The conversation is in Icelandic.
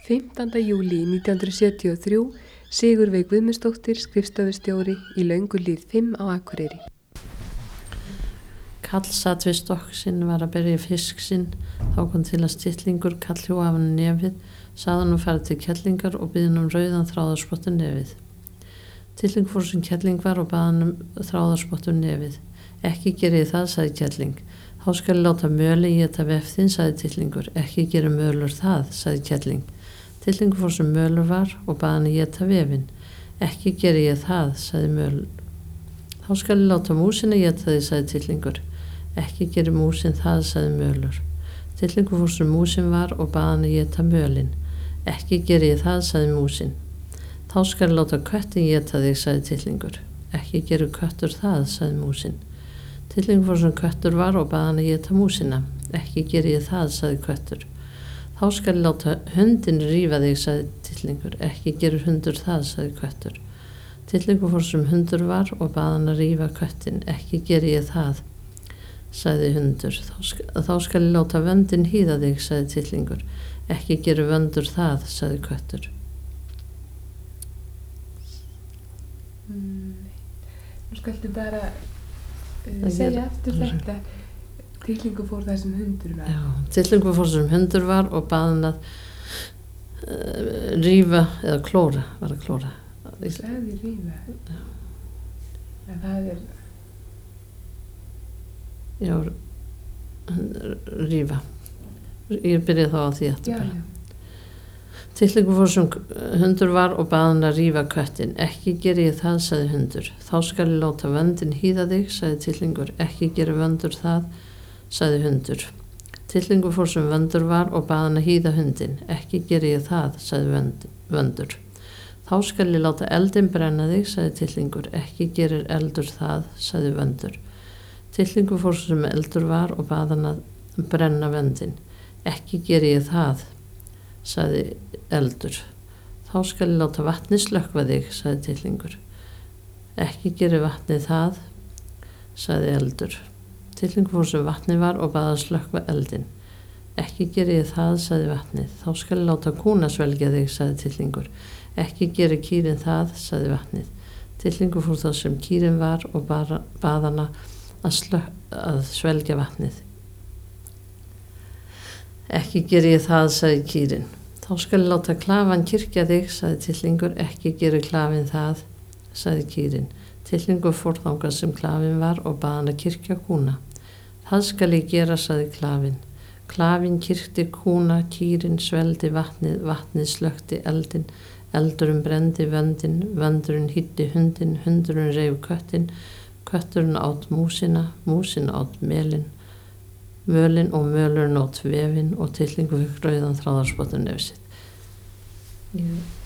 15. júlí 1973, Sigurveig Guðmundsdóttir, skrifstofustjóri í Lönguhlíð 5 á Akureyri. Kall satt við stokk sinn, var að berja fisk sinn, þá kom til að styllingur, kall hjó af hann nefið, sagði hann farið til kellingar og byði hann rauðan þráðarspottur nefið. Tylling fór sem kelling var og baði hann þráðarspottur nefið. Ekki geri ég það, sagði kelling. Þá skal ég láta möli éta vef þinn, sagði tyllingur. Ekki geri mölur það, sagði kelling. Tyllingur fór sem mölur var og baði hann éta vefinn. Ekki geri ég það, sagði mölur. Þá skal ég láta músina éta þig, sagði tyllingur. Ekki geri músin það, sagði mölur. Tyllingur fór sem músin var og baði hann éta mölin. Ekki geri ég það, sagði músin. Þá skal ég láta köttin éta þig, sagði tyllingur. Ekki geri köttur það, sagði músin. Tyllingur fór sem köttur var og baði hann éta músina. Ekki geri ég það, sagði köttur. Þá skal ég láta hundin rífa þig, sagði tyllingur. Ekki geri hundur það, sagði köttur. Tyllingur fór sem hundur var og baði hann að rífa köttin. Ekki geri ég það, sagði hundur. Þá skal ég láta vöndin hýða þig, sagði tyllingur. Ekki geri vöndur það, sagði köttur. Nú skaltu bara segja eftir þetta. Tyllingur fór það sem hundur var. Já, tyllingur fór sem hundur var og baði hann að rífa eða klóra, var að klóra. Það sagði rífa. Já. En það Já, rífa. Ég byrjaði þá á því eftir bara. Tyllingur fór sem hundur var og baði hann að rífa köttin. Ekki geri ég það, sagði hundur. Þá skal ég láta vöndin hýða þig, sagði tyllingur. Ekki geri vöndur það, sagði hundur. Tyllingur fór sem vöndur var og baði hann að hýða hundin. Ekki geri ég það, sagði vöndur. Þá skal ég láta eldin brenna þig, sagði tyllingur. Ekki gerir eldur það, sagði vöndur. Tyllingur fór sem eldur var og baði hann að brenna vöndin. Ekki geri ég það, sagði eldur. Þá skal ég láta vatni slökkva þig, sagði tyllingur. Ekki geri vatni það, sagði eldur. Tyllingur fór sem vatni var og baði að slökkva eldin. Ekki geri ég það, sagði vatnið. Þá skal ég láta kúna svelgja þig, sagði tyllingur. Ekki geri kýrin það, sagði vatnið. Tyllingur fór þá sem kýrin var og baði hana að svelgja vatnið. Ekki geri ég það, sagði kýrin. Þá skal ég láta klafan kyrkja þig, sagði tyllingur. Ekki geri klafin það, sagði kýrin. Tyllingur fór þangað sem klafin var og baði hann að kyrkja kúna. Það skal ég gera, sagði klafin. Klafin kyrkti kúna, kýrin sveldi vatnið, vatnið slökkti eldin, eldurinn brendi vöndin, vöndurinn hýddi hundin, hundurinn reif köttin, kötturinn át músina, músin át mölin og mölurinn át vefin og tyllingur fikk rauðan þráðarspottur nefið sitt.